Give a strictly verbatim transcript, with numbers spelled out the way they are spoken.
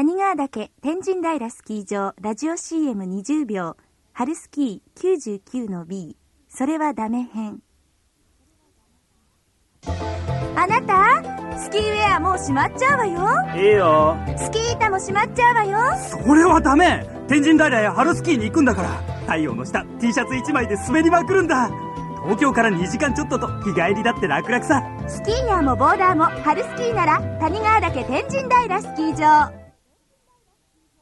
谷川岳天神平スキー場ラジオ シーエムにじゅう 秒春スキー きゅうじゅうきゅうのビー それはダメ編。あなたスキーウェアもうしまっちゃうわよ。 いいよ。 スキー板もしまっちゃうわよ。 それはダメ。天神平へ春スキーに行くんだから太陽の下 T シャツいちまいで滑りまくるんだ。東京からにじかんちょっとと日帰りだって楽々さ。 スキーヤーもボーダーも春スキーなら谷川岳天神平スキー場。